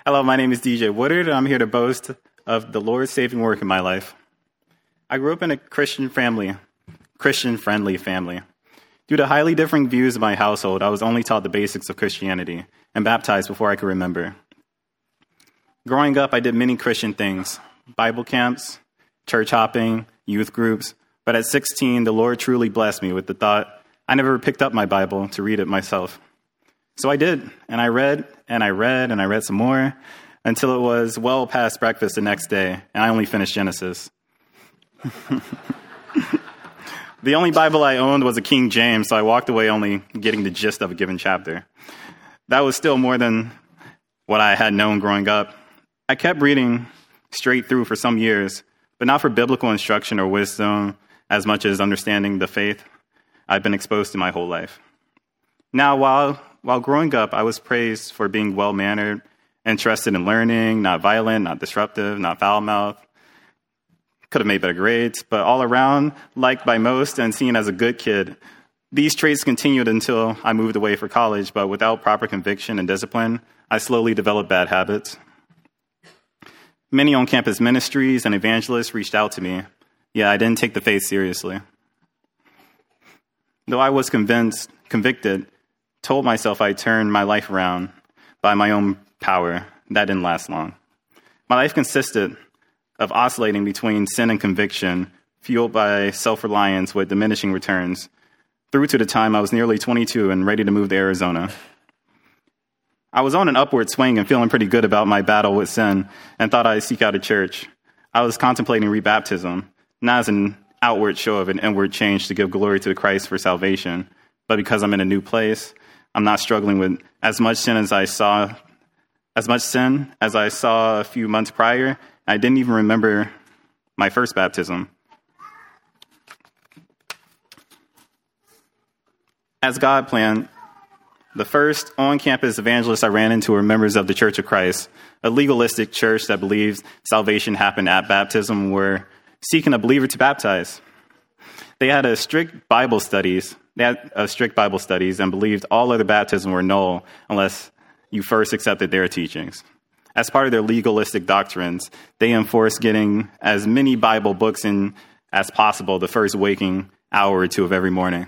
Hello, my name is DJ Woodard, and I'm here to boast of the Lord's saving work in my life. I grew up in a Christian-friendly family. Due to highly differing views of my household, I was only taught the basics of Christianity and baptized before I could remember. Growing up, I did many Christian things: Bible camps, church hopping, youth groups. But at 16, the Lord truly blessed me with the thought I never picked up my Bible to read it myself. So I did, and I read, and I read, and I read some more, until it was well past breakfast the next day, and I only finished Genesis. The only Bible I owned was a King James, so I walked away only getting the gist of a given chapter. That was still more than what I had known growing up. I kept reading straight through for some years, but not for biblical instruction or wisdom as much as understanding the faith I've been exposed to my whole life. Now, while growing up, I was praised for being well-mannered, interested in learning, not violent, not disruptive, not foul-mouthed. Could have made better grades, but all around, liked by most and seen as a good kid. These traits continued until I moved away for college, but without proper conviction and discipline, I slowly developed bad habits. Many on-campus ministries and evangelists reached out to me. Yeah, I didn't take the faith seriously. Though I was convicted, told myself I'd turn my life around by my own power. That didn't last long. My life consisted of oscillating between sin and conviction, fueled by self-reliance with diminishing returns, through to the time I was nearly 22 and ready to move to Arizona. I was on an upward swing and feeling pretty good about my battle with sin and thought I'd seek out a church. I was contemplating rebaptism, not as an outward show of an inward change to give glory to Christ for salvation, but because I'm in a new place, I'm not struggling with as much sin as I saw a few months prior. I didn't even remember my first baptism. As God planned, the first on-campus evangelists I ran into were members of the Church of Christ, a legalistic church that believes salvation happened at baptism, were seeking a believer to baptize. They had strict Bible studies and believed all other baptisms were null unless you first accepted their teachings. As part of their legalistic doctrines, they enforced getting as many Bible books in as possible the first waking hour or two of every morning.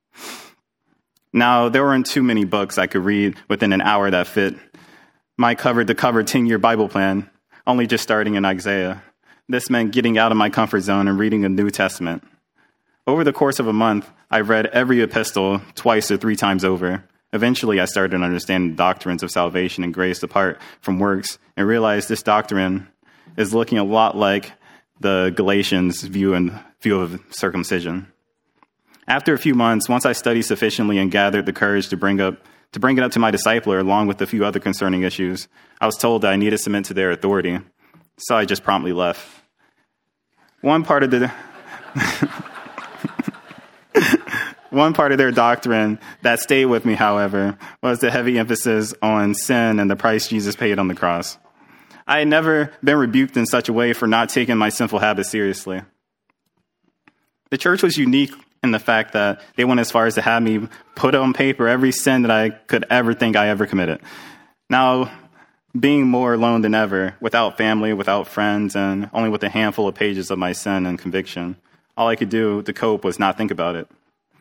Now, there weren't too many books I could read within an hour that fit my cover-to-cover 10-year Bible plan, only just starting in Isaiah. This meant getting out of my comfort zone and reading a New Testament. Over the course of a month, I read every epistle twice or 3 times over. Eventually, I started to understand the doctrines of salvation and grace apart from works and realized this doctrine is looking a lot like the Galatians' view of circumcision. After a few months, once I studied sufficiently and gathered the courage to bring it up to my discipler along with a few other concerning issues, I was told that I needed to submit to their authority, so I just promptly left. One part of their doctrine that stayed with me, however, was the heavy emphasis on sin and the price Jesus paid on the cross. I had never been rebuked in such a way for not taking my sinful habits seriously. The church was unique in the fact that they went as far as to have me put on paper every sin that I could ever think I ever committed. Now, being more alone than ever, without family, without friends, and only with a handful of pages of my sin and conviction, all I could do to cope was not think about it.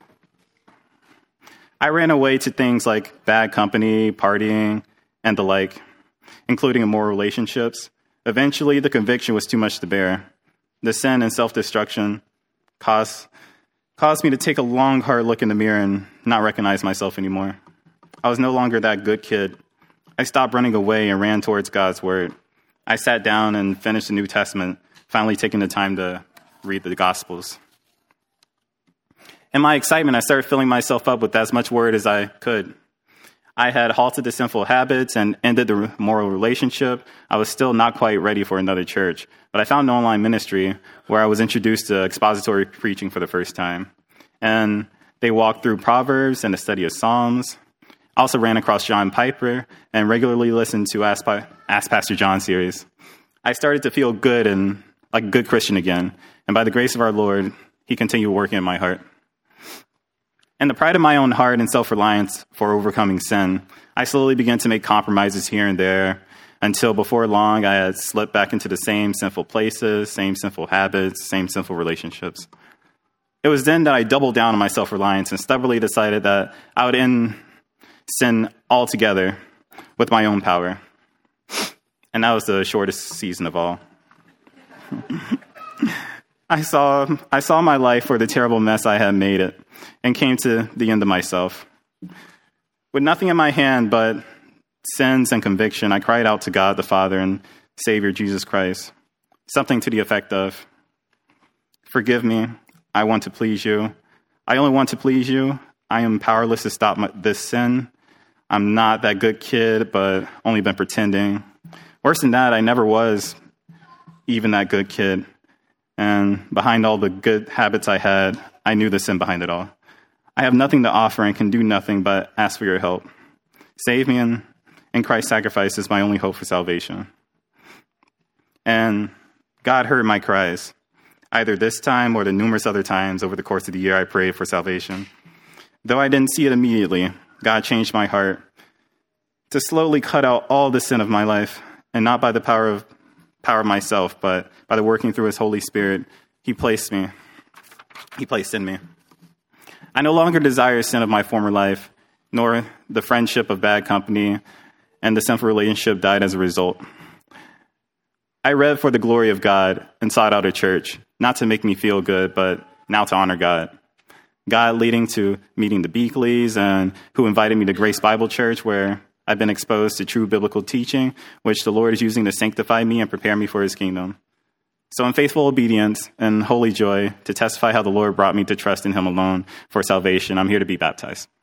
I ran away to things like bad company, partying, and the like, including immoral relationships. Eventually, the conviction was too much to bear. The sin and self-destruction caused me to take a long, hard look in the mirror and not recognize myself anymore. I was no longer that good kid. I stopped running away and ran towards God's word. I sat down and finished the New Testament, finally taking the time to read the Gospels. In my excitement, I started filling myself up with as much word as I could. I had halted the sinful habits and ended the moral relationship. I was still not quite ready for another church, but I found an online ministry where I was introduced to expository preaching for the first time. And they walked through Proverbs and a study of Psalms. I also ran across John Piper and regularly listened to Ask Pastor John series. I started to feel good and like a good Christian again. And by the grace of our Lord, he continued working in my heart. In the pride of my own heart and self-reliance for overcoming sin, I slowly began to make compromises here and there, until before long I had slipped back into the same sinful places, same sinful habits, same sinful relationships. It was then that I doubled down on my self-reliance and stubbornly decided that I would end sin altogether with my own power. And that was the shortest season of all. I saw my life for the terrible mess I had made it and came to the end of myself. With nothing in my hand but sins and conviction, I cried out to God the Father and Savior Jesus Christ, something to the effect of, "Forgive me, I want to please you. I only want to please you. I am powerless to stop this sin. I'm not that good kid, but only been pretending. Worse than that, I never was even that good kid. And behind all the good habits I had, I knew the sin behind it all. I have nothing to offer and can do nothing but ask for your help. Save me, and Christ's sacrifice is my only hope for salvation." And God heard my cries, either this time or the numerous other times over the course of the year I prayed for salvation. Though I didn't see it immediately, God changed my heart to slowly cut out all the sin of my life, and not by the power of myself, but by the working through his Holy Spirit he placed in me. I no longer desire sin of my former life, nor the friendship of bad company, and the sinful relationship died as a result. I read for the glory of God and sought out a church, not to make me feel good, but now to honor God. God leading to meeting the Beakleys, and who invited me to Grace Bible Church, where I've been exposed to true biblical teaching, which the Lord is using to sanctify me and prepare me for his kingdom. So in faithful obedience and holy joy to testify how the Lord brought me to trust in him alone for salvation, I'm here to be baptized.